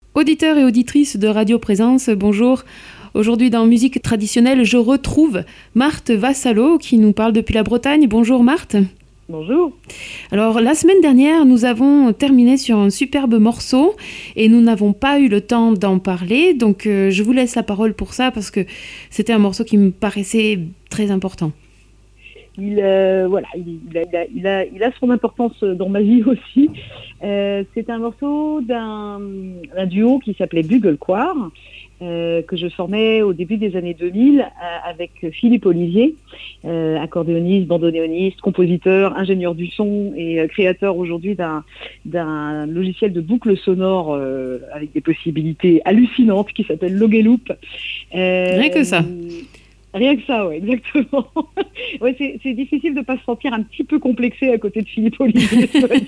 Auditeurs et auditrices de Radio Présence, bonjour. Aujourd'hui dans Musique traditionnelle, je retrouve Marthe Vassallo qui nous parle depuis la Bretagne. Bonjour Marthe. Bonjour. Alors la semaine dernière, nous avons terminé sur un superbe morceau et nous n'avons pas eu le temps d'en parler. Donc je vous laisse la parole pour ça parce que c'était un morceau qui me paraissait très important. Il a son importance dans ma vie aussi. C'est un morceau d'un duo qui s'appelait Bugle Choir, que je formais au début des années 2000 avec Philippe Olivier, accordéoniste, bandoneoniste, compositeur, ingénieur du son et créateur aujourd'hui d'un logiciel de boucle sonore avec des possibilités hallucinantes qui s'appelle Logeloop. Rien que ça. Rien que ça, oui, exactement. Ouais, c'est difficile de ne pas se sentir un petit peu complexé à côté de Philippe Olivier.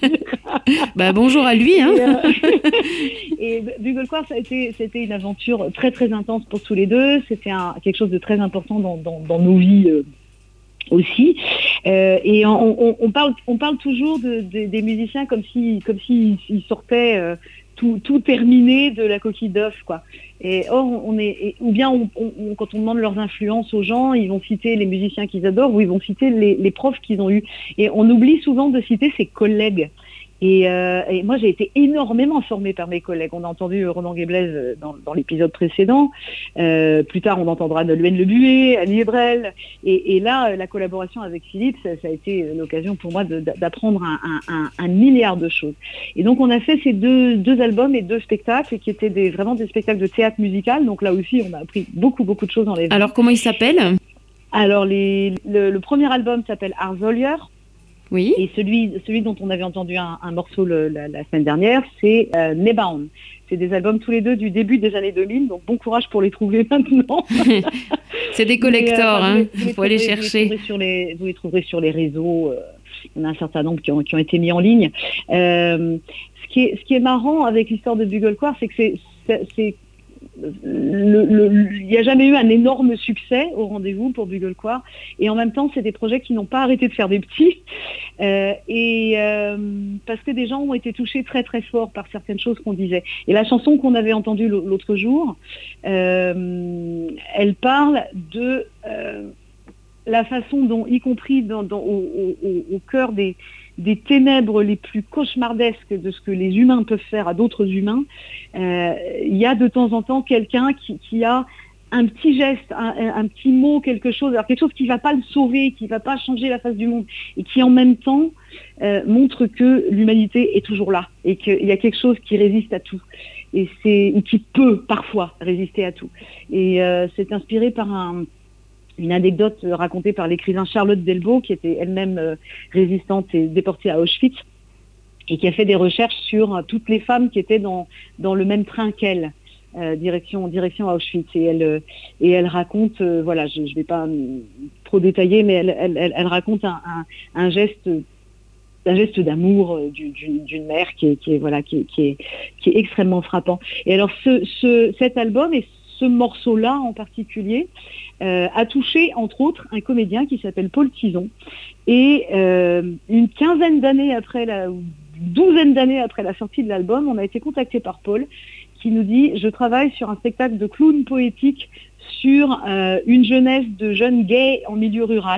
Bonjour à lui. Hein. Et Bugle Choir, c'était une aventure très très intense pour tous les deux. C'était quelque chose de très important dans nos vies aussi. Et on parle toujours des musiciens comme s'ils sortaient tout terminé de la coquille d'œuf, quoi. Et or, quand on demande leurs influences aux gens, ils vont citer les musiciens qu'ils adorent ou ils vont citer les profs qu'ils ont eus. Et on oublie souvent de citer ses collègues. Et moi, j'ai été énormément formée par mes collègues. On a entendu Ronan Guéblaise dans l'épisode précédent. Plus tard, on entendra Nolwenn Lebué, Annie Ebrel. Et là, la collaboration avec Philippe, ça a été l'occasion pour moi d'apprendre un milliard de choses. Et donc, on a fait ces deux albums et 2 spectacles qui étaient vraiment des spectacles de théâtre musical. Donc là aussi, on a appris beaucoup de choses dans les... Alors, comment ils s'appellent ? Alors, le premier album s'appelle Arzolier. Oui. Et celui dont on avait entendu un morceau la semaine dernière, c'est Nebaon. C'est des albums tous les deux du début des années 2000, donc bon courage pour les trouver maintenant. C'est des collectors, il faut aller chercher. Vous les trouverez sur les réseaux, il y en a un certain nombre qui ont été mis en ligne. Ce qui est marrant avec l'histoire de Bugle Choir, c'est que il n'y a jamais eu un énorme succès au rendez-vous pour Bugle Choir, et en même temps c'est des projets qui n'ont pas arrêté de faire des petits parce que des gens ont été touchés très très fort par certaines choses qu'on disait. Et la chanson qu'on avait entendue l'autre jour, elle parle de la façon dont, y compris au cœur des ténèbres les plus cauchemardesques de ce que les humains peuvent faire à d'autres humains, il y a de temps en temps quelqu'un qui a un petit geste, un petit mot, quelque chose qui ne va pas le sauver, qui ne va pas changer la face du monde, et qui en même temps montre que l'humanité est toujours là, et qu'il y a quelque chose qui résiste à tout, et qui peut parfois résister à tout. Et c'est inspiré par une anecdote racontée par l'écrivain Charlotte Delvaux, qui était elle-même résistante et déportée à Auschwitz, et qui a fait des recherches sur toutes les femmes qui étaient dans le même train qu'elle, direction à Auschwitz. Et elle raconte, je ne vais pas trop détailler, mais elle raconte un geste d'amour d'une mère qui est extrêmement frappant. Et alors cet album et ce morceau-là en particulier a touché, entre autres, un comédien qui s'appelle Paul Tison. Et une douzaine d'années après la sortie de l'album, on a été contacté par Paul, qui nous dit « Je travaille sur un spectacle de clown poétique sur une jeunesse de jeunes gays en milieu rural. »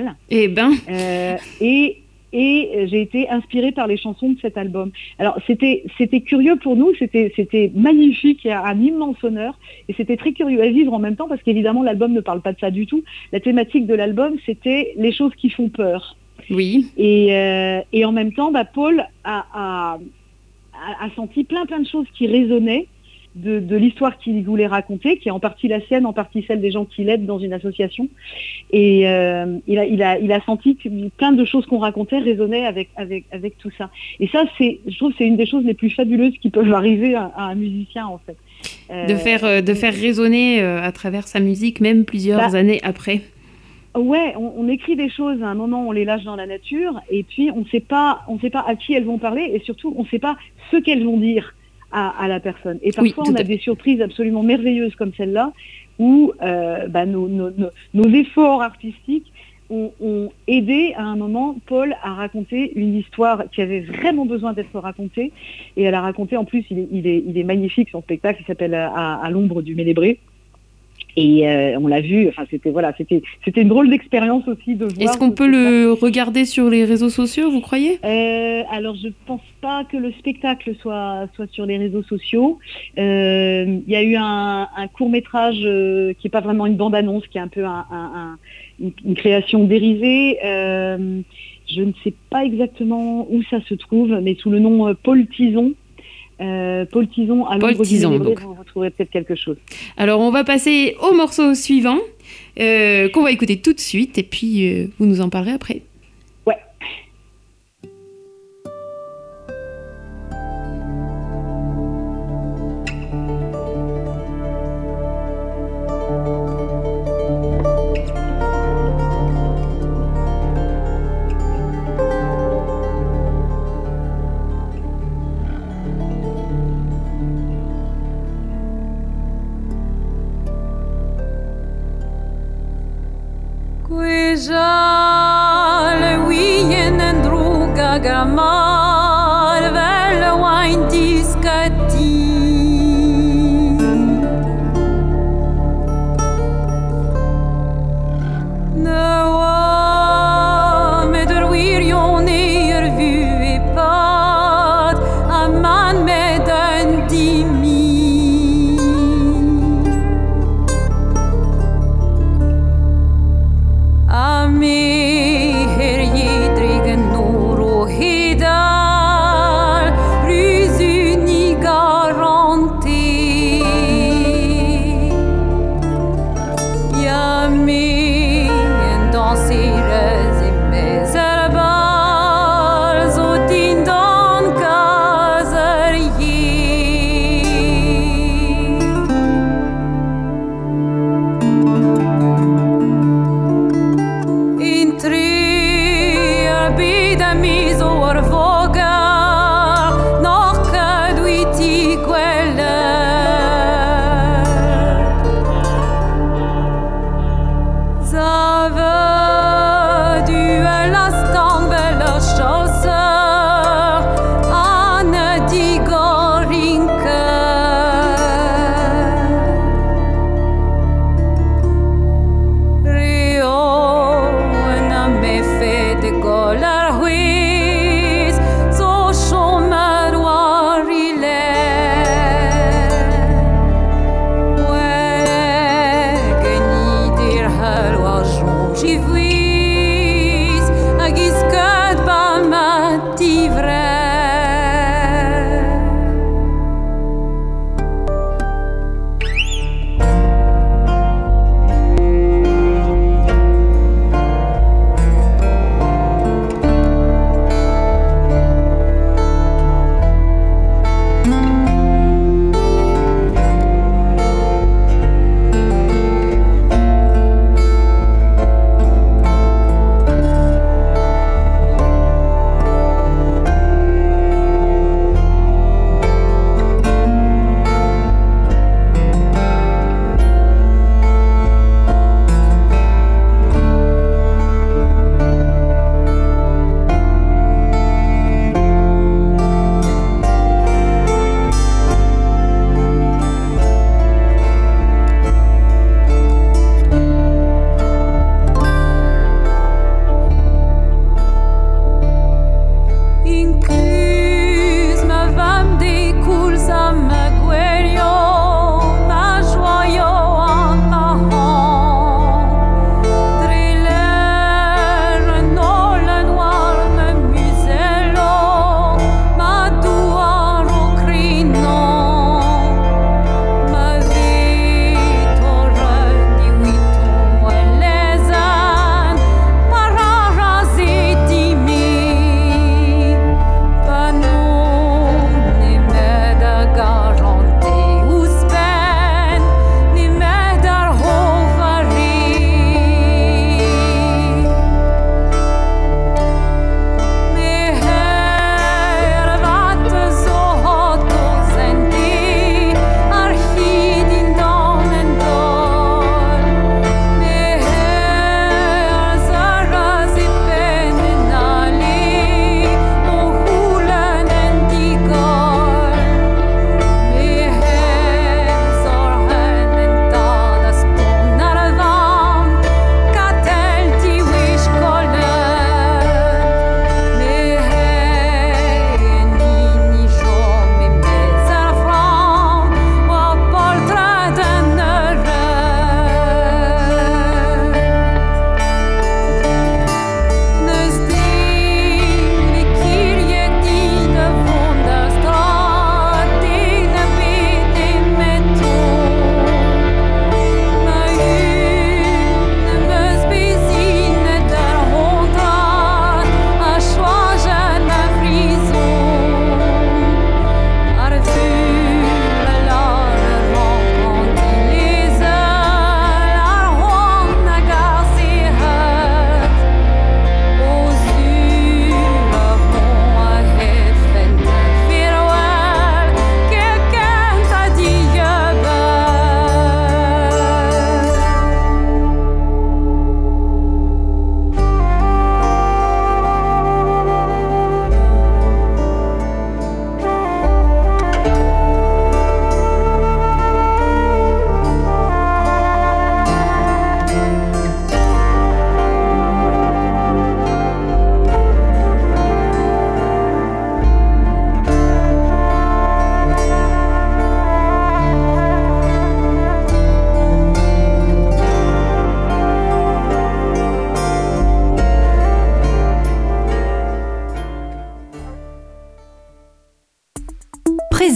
Et j'ai été inspirée par les chansons de cet album. Alors c'était curieux pour nous, c'était magnifique, il y a un immense honneur, et c'était très curieux à vivre en même temps, parce qu'évidemment l'album ne parle pas de ça du tout. La thématique de l'album, c'était les choses qui font peur. Oui. Et en même temps, Paul a senti plein de choses qui résonnaient de l'histoire qu'il voulait raconter, qui est en partie la sienne, en partie celle des gens qui l'aident dans une association. Et il a senti que plein de choses qu'on racontait résonnaient avec tout ça. Et ça, je trouve que c'est une des choses les plus fabuleuses qui peuvent arriver à un musicien, en fait. De faire résonner à travers sa musique, même plusieurs années après. Ouais, on écrit des choses, à un moment on les lâche dans la nature, et puis on ne sait pas à qui elles vont parler, et surtout on ne sait pas ce qu'elles vont dire à la personne. Et parfois on a des surprises absolument merveilleuses comme celle-là, où nos efforts artistiques ont aidé à un moment Paul à raconter une histoire qui avait vraiment besoin d'être racontée. Et elle a raconté, en plus, il est magnifique, son spectacle, il s'appelle à l'ombre du Mélébré. Et on l'a vu, enfin c'était une drôle d'expérience aussi de voir. Est-ce qu'on peut le regarder sur les réseaux sociaux, vous croyez ? Alors je pense pas que le spectacle soit sur les réseaux sociaux. Il y a eu un court-métrage qui est pas vraiment une bande-annonce, qui est un peu une création dérivée. Je ne sais pas exactement où ça se trouve, mais sous le nom Paul Tison. Paul Tison à l'ombre du Mélébré, vous retrouverez peut-être quelque chose. Alors on va passer au morceau suivant qu'on va écouter tout de suite et puis vous nous en parlerez après. Ouais. Quijal wien en druga gamar vel wain discati Nawa med wirjon vu e pad a man med en dimi Ami her yedrigen noro hida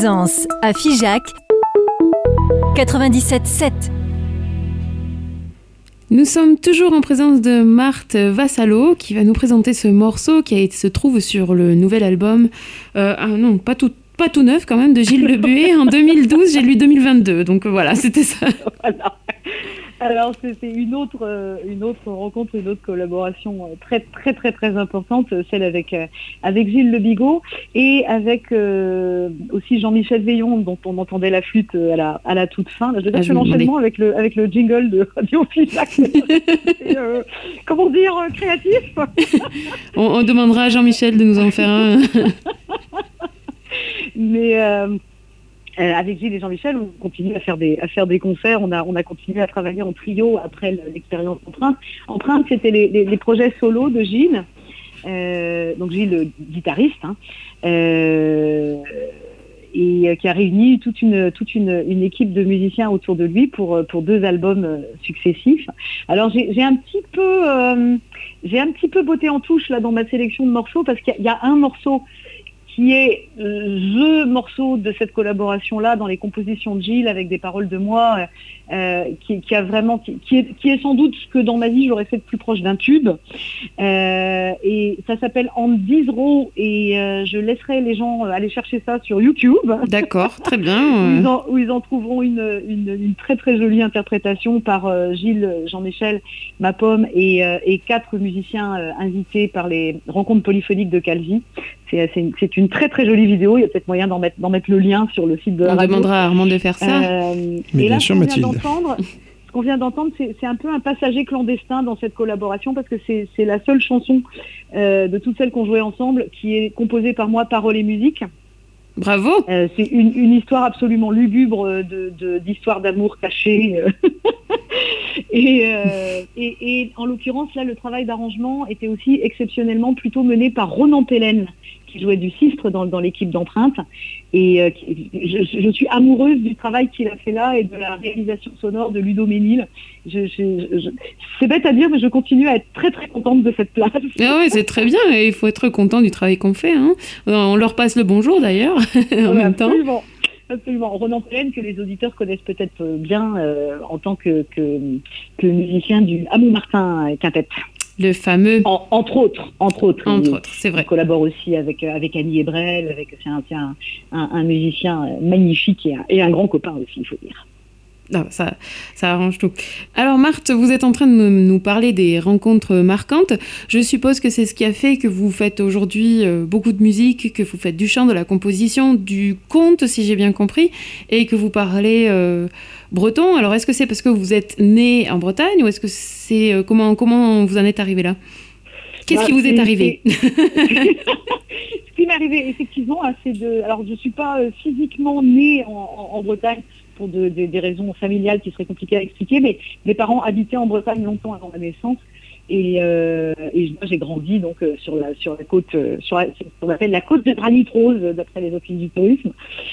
présence à Figeac 97.7. Nous sommes toujours en présence de Marthe Vassallo qui va nous présenter ce morceau qui se trouve sur le nouvel album, non, pas tout neuf quand même, de Gilles Lebué en 2012, j'ai lu 2022, donc voilà, c'était ça. Voilà. Alors c'était une autre rencontre, une autre collaboration très très très très importante, celle avec Gilles Le Bigot et avec aussi Jean-Michel Veillon dont on entendait la flûte à la toute fin. Là, je veux dire que l'enchaînement avec le jingle de Radio Figeac, comment dire, créatif. On demandera à Jean-Michel de nous en faire un. Mais avec Gilles et Jean-Michel, on continue à faire des concerts. On a continué à travailler en trio après l'expérience Empreinte. Empreinte, c'était les projets solos de Gilles. Donc Gilles, guitariste, et qui a réuni toute une équipe de musiciens autour de lui pour 2 albums successifs. Alors j'ai un petit peu botté en touche là dans ma sélection de morceaux parce qu'il y a un morceau qui est le morceau de cette collaboration-là dans les compositions de Gilles avec des paroles de moi, qui est sans doute ce que dans ma vie j'aurais fait de plus proche d'un tube. Et ça s'appelle Andizro et je laisserai les gens aller chercher ça sur YouTube. D'accord, très bien. Où ils en trouveront une très très jolie interprétation par Gilles, Jean-Michel, Ma Pomme et 4 musiciens invités par les rencontres polyphoniques de Calvi. C'est une très très jolie vidéo. Il y a peut-être moyen d'en mettre le lien sur le site de la radio. On demandera à Armand de faire ça. Mais et là, bien sûr, Mathilde. Ce qu'on vient d'entendre, c'est un peu un passager clandestin dans cette collaboration parce que c'est la seule chanson de toutes celles qu'on jouait ensemble qui est composée par moi, paroles et musique. Bravo. C'est une histoire absolument lugubre d'histoire d'amour cachée. Et en l'occurrence, là, le travail d'arrangement était aussi exceptionnellement plutôt mené par Ronan Pellen, qui jouait du sistre dans l'équipe d'Empreinte. Et je suis amoureuse du travail qu'il a fait là et de la réalisation sonore de Ludo Ménil. C'est bête à dire, mais je continue à être très très contente de cette place. Ah oui, c'est très bien, et il faut être content du travail qu'on fait. Hein. On leur passe le bonjour d'ailleurs, en même temps. Absolument. Ronan Pellen, que les auditeurs connaissent peut-être bien en tant que musicien du Hamon Martin Quintet. Le fameux. Entre autres, c'est vrai. Il collabore aussi avec Annie Ebrel, c'est un musicien magnifique et un grand copain aussi, il faut dire. Non, ça arrange tout. Alors Marthe, vous êtes en train de nous parler des rencontres marquantes. Je suppose que c'est ce qui a fait que vous faites aujourd'hui beaucoup de musique, que vous faites du chant, de la composition, du conte, si j'ai bien compris, et que vous parlez breton. Alors est-ce que c'est parce que vous êtes né en Bretagne ou est-ce que c'est comment vous en êtes arrivé là ? Qu'est-ce qui vous est arrivé ? Ce qui m'est arrivé, effectivement, alors je ne suis pas physiquement née en Bretagne pour des raisons familiales qui seraient compliquées à expliquer, mais mes parents habitaient en Bretagne longtemps avant ma naissance et moi j'ai grandi donc sur la côte, sur ce qu'on appelle la côte de granit rose d'après les offices du tourisme,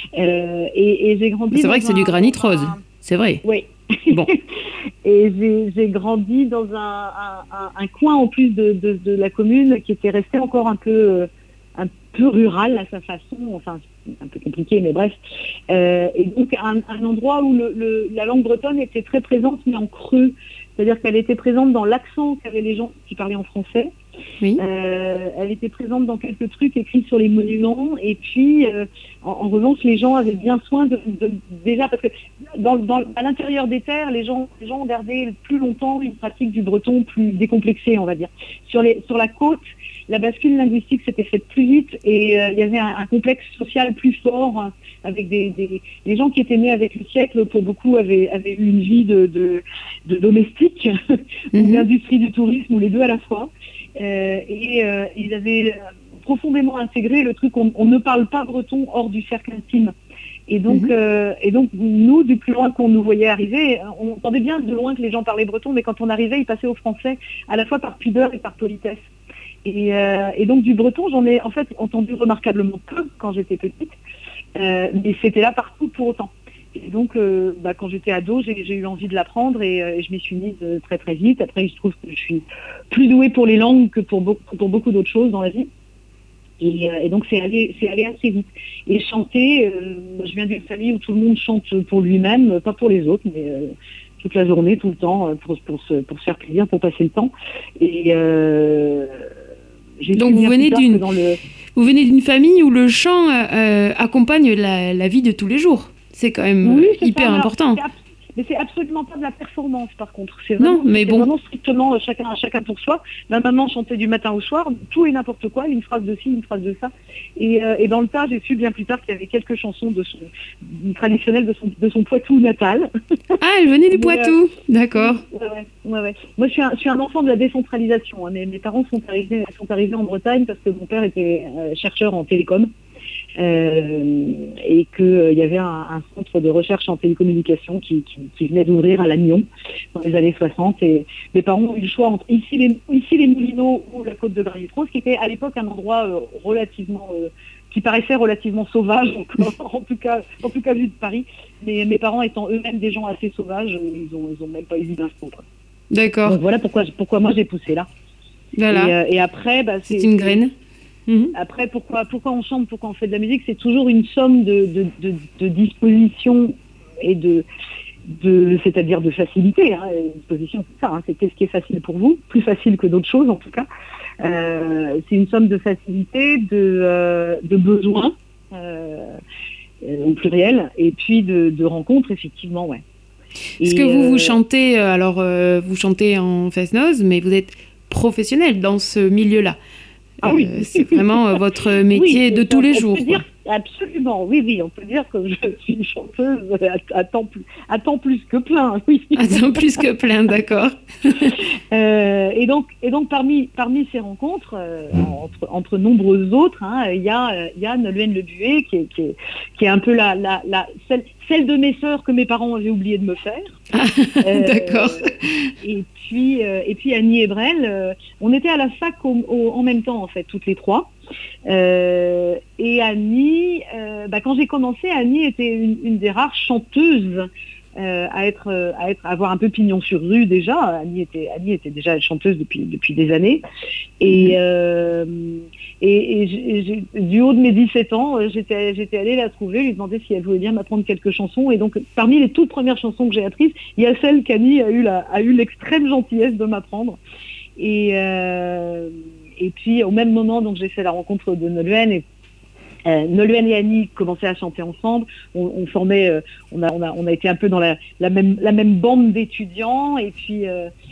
et j'ai grandi. C'est vrai que c'est du granit rose, c'est vrai. Oui. Bon. Et j'ai grandi dans un coin en plus de la commune qui était resté encore un peu rural à sa façon, enfin un peu compliqué, mais bref. Et donc un endroit où la langue bretonne était très présente, mais en creux. C'est-à-dire qu'elle était présente dans l'accent qu'avaient les gens qui parlaient en français. Oui. Elle était présente dans quelques trucs écrits sur les monuments. Et puis, en revanche, les gens avaient bien soin déjà, parce que à l'intérieur des terres, les gens ont gardé plus longtemps une pratique du breton plus décomplexée, on va dire. Sur la côte, la bascule linguistique s'était faite plus vite et il y avait un complexe social plus fort avec des gens qui étaient nés avec le siècle, pour beaucoup avaient eu une vie de domestique, ou d'industrie du tourisme, ou les deux à la fois. Ils avaient profondément intégré le truc, on ne parle pas breton hors du cercle intime. Et donc nous, du plus loin qu'on nous voyait arriver, on entendait bien de loin que les gens parlaient breton, mais quand on arrivait, ils passaient au français, à la fois par pudeur et par politesse. Et donc du breton, j'en ai en fait entendu remarquablement peu quand j'étais petite, mais c'était là partout pour autant. Et donc quand j'étais ado, j'ai eu envie de l'apprendre et je m'y suis mise très très vite. Après, il se trouve que je suis plus douée pour les langues que pour beaucoup d'autres choses dans la vie. Et donc c'est allé assez vite. Et chanter, je viens d'une famille où tout le monde chante pour lui-même, pas pour les autres, mais toute la journée, tout le temps, pour se faire plaisir, pour passer le temps. Et donc vous venez d'une famille où le chant accompagne la vie de tous les jours. C'est quand même hyper important. Mais c'est absolument pas de la performance, par contre. C'est vraiment strictement chacun pour soi. Ma maman chantait du matin au soir, tout et n'importe quoi, une phrase de ci, une phrase de ça. Et dans le tas, j'ai su bien plus tard qu'il y avait quelques chansons traditionnelles de son Poitou natal. Ah, elle venait du Poitou, d'accord. Ouais. Moi, je suis un enfant de la décentralisation. Hein. Mes parents sont arrivés en Bretagne parce que mon père était chercheur en télécom. Et qu'il y avait un centre de recherche en télécommunications qui venait d'ouvrir à Lannion dans les années 60. Et mes parents ont eu le choix entre ici les Moulineaux ou la côte de Braillefros, qui était à l'époque un endroit qui paraissait relativement sauvage, en tout cas vu de Paris. Mais mes parents étant eux-mêmes des gens assez sauvages, ils ont même pas hésité d'un seconde. D'accord. Donc voilà pourquoi moi j'ai poussé là. Voilà. Et après, c'est une graine. Après, pourquoi on chante, pourquoi on fait de la musique, c'est toujours une somme de dispositions et c'est-à-dire de facilité. Hein. Disposition, c'est ça. Hein. C'est qu'est-ce qui est facile pour vous, plus facile que d'autres choses en tout cas. C'est une somme de facilité, de besoins au pluriel, et puis de rencontres effectivement, ouais. Est-ce que vous chantez vous chantez en fest-noz, mais vous êtes professionnel dans ce milieu-là? Ah oui. C'est vraiment votre métier de tous les jours. Absolument, oui, on peut dire que je suis une chanteuse à temps plus que plein, oui. À temps plus que plein, d'accord. Et donc parmi ces rencontres, entre nombreuses autres, hein, il y a Nolwenn Lebué qui est un peu celle de mes sœurs que mes parents avaient oublié de me faire. D'accord. Et puis Annie Ebrel, on était à la fac en même temps en fait, toutes les trois. Et Annie, quand j'ai commencé, Annie était une des rares chanteuses à avoir un peu pignon sur rue déjà. Annie était déjà chanteuse depuis des années. Et du haut de mes 17 ans, j'étais allée la trouver, lui demander si elle voulait bien m'apprendre quelques chansons. Et donc, parmi les toutes premières chansons que j'ai apprises, il y a celle qu'Annie a eu l'extrême gentillesse de m'apprendre. Et puis, au même moment, donc j'ai fait la rencontre de Nolwenn. Nolwenn et Annie commençaient à chanter ensemble. On formait, on a été un peu dans la même bande d'étudiants. Et puis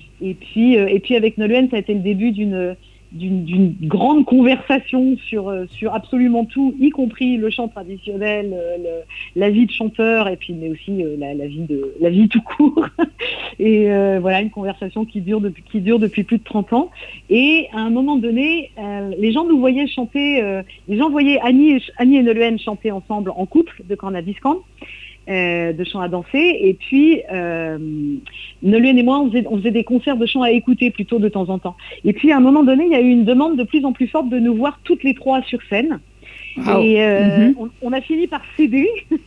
avec Nolwenn, ça a été le début d'une grande conversation sur absolument tout, y compris le chant traditionnel, la vie de chanteur, et puis mais aussi la vie tout court. Et voilà, une conversation qui dure depuis plus de 30 ans. Et à un moment donné, les gens nous voyaient chanter, les gens voyaient Annie et Nolwenn chanter ensemble en couple de corne à discorde. De chant à danser, et puis Nolwenn et moi on faisait des concerts de chant à écouter plutôt de temps en temps. Et puis à un moment donné, il y a eu une demande de plus en plus forte de nous voir toutes les trois sur scène. Wow. Et on a fini par céder.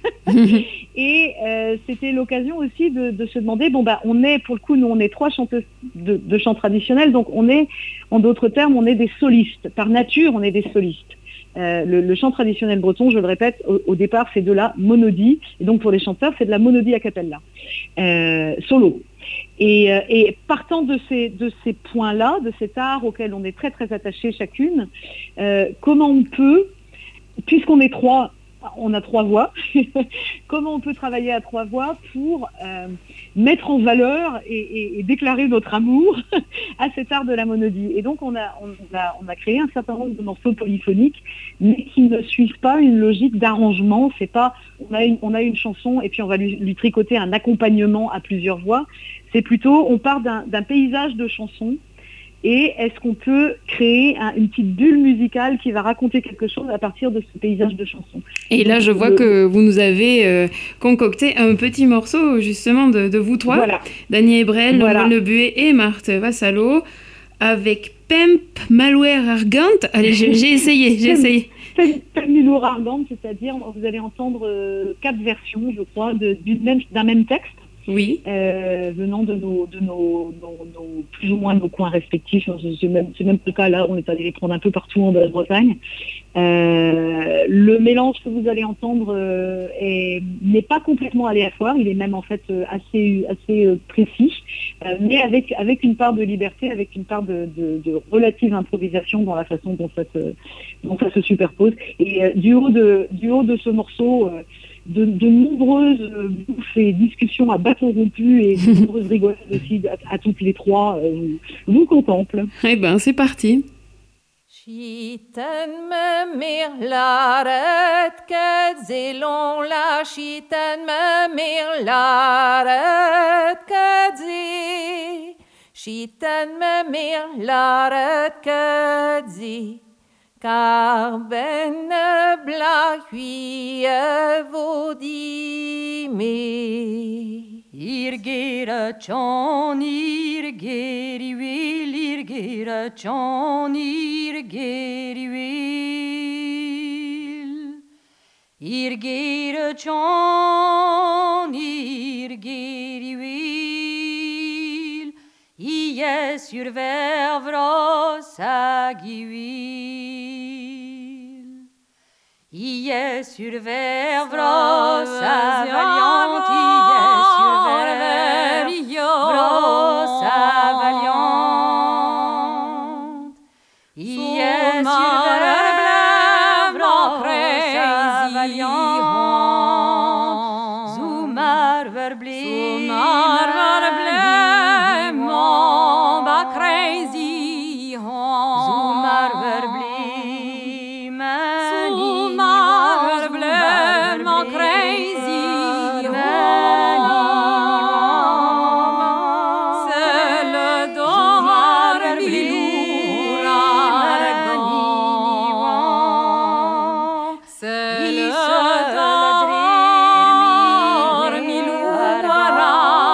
Et c'était l'occasion aussi de se demander, on est, pour le coup, nous on est trois chanteuses de chant traditionnel, donc on est, en d'autres termes, on est des solistes. Par nature, on est des solistes. Le chant traditionnel breton, je le répète, au départ, c'est de la monodie. Et donc, pour les chanteurs, c'est de la monodie a cappella, solo. Et partant de ces points-là, de cet art auquel on est très, très attachés chacune, comment on peut, puisqu'on est trois, on a trois voix, comment on peut travailler à trois voix pour mettre en valeur et déclarer notre amour à cet art de la monodie. Et donc on a créé un certain nombre de morceaux polyphoniques, mais qui ne suivent pas une logique d'arrangement. C'est pas on a une chanson et puis on va lui tricoter un accompagnement à plusieurs voix. C'est plutôt on part d'un paysage de chansons. Et est-ce qu'on peut créer une petite bulle musicale qui va raconter quelque chose à partir de ce paysage de chansons? Et là, je vois que vous nous avez concocté un petit morceau, justement, de vous trois, voilà. D'Annie Ebrel, Nolwenn Lebué et Marthe Vassalo, avec Pemp Malware Argant. Allez, j'ai essayé. Pemp Malware Argant, c'est-à-dire, vous allez entendre 4 versions, je crois, d'un même texte. Oui. Venant de nos plus ou moins nos coins respectifs. C'est même le cas là, on est allé les prendre un peu partout en Basse-Bretagne. Le mélange que vous allez entendre n'est pas complètement aléatoire, il est même en fait assez précis, mais avec une part de liberté, avec une part de relative improvisation dans la façon dont ça se superpose. Et du haut de ce morceau, de nombreuses bouffes et discussions à bâton rompu et de nombreuses rigolades aussi à toutes les trois vous contemplent. Eh ben, c'est parti. Schitten me mir laret que zelon la schitten me mir laret que ze schitten me mir laret que ze car ben bla hui vodime irgera chon irgeri will irgera chon irgeri will irgera chon irgeri will ie survervros aguil ie survervros avaliant ie survervros avaliant ie survervros avaliant zumar verblem crazy zumar verblem crazy c'est le dor bilura c'est le dor bilura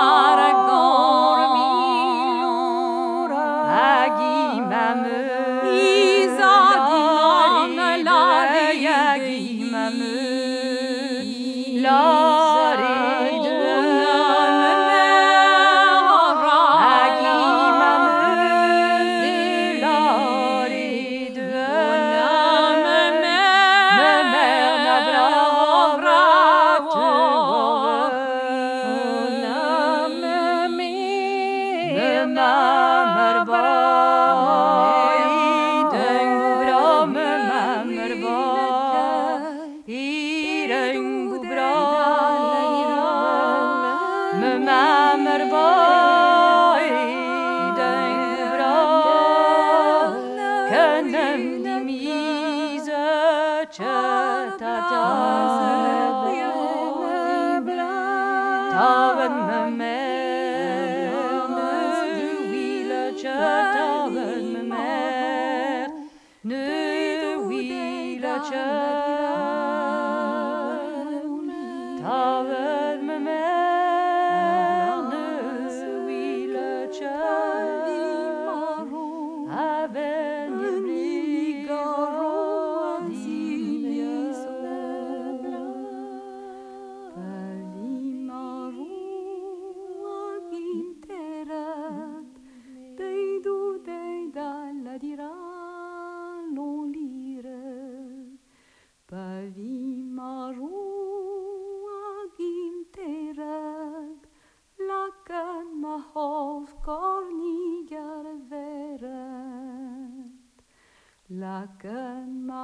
Laken ma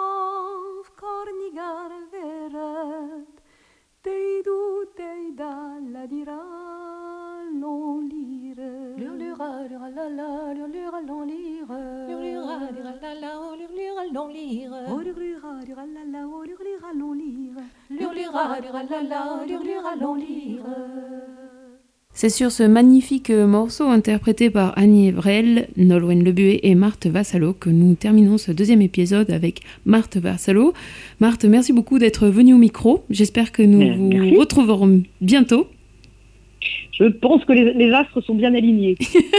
hav kornigar veret Teidu teida la dira l'on lire Lurlura lura la la lurlura l'on lire Lurlura lura la la lurlura l'on lire Lurlura lura la la lurlura l'on lire Lurlura lura la la lurlura l'on lire. C'est sur ce magnifique morceau interprété par Annie Evrel, Nolwenn Lebué et Marthe Vassallo que nous terminons ce deuxième épisode avec Marthe Vassallo. Marthe, merci beaucoup d'être venue au micro. J'espère que nous vous retrouverons bientôt. Je pense que les astres sont bien alignés.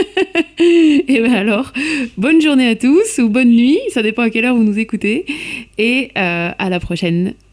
Et bien alors, bonne journée à tous ou bonne nuit, ça dépend à quelle heure vous nous écoutez. Et à la prochaine.